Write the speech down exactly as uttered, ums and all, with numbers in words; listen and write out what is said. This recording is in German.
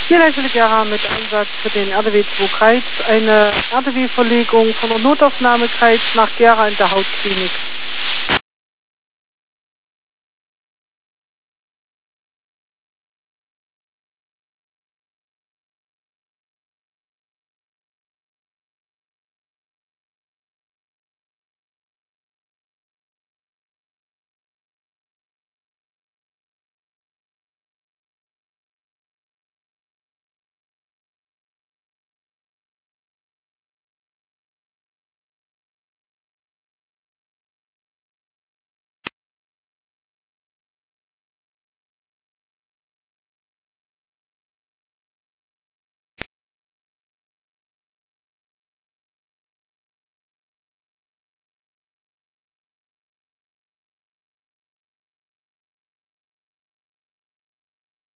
Hier Leitstelle Gera mit Einsatz für den R D W zwei Kreiz, eine R D W-Verlegung von der Notaufnahme Kreiz nach Gera in der Hautklinik.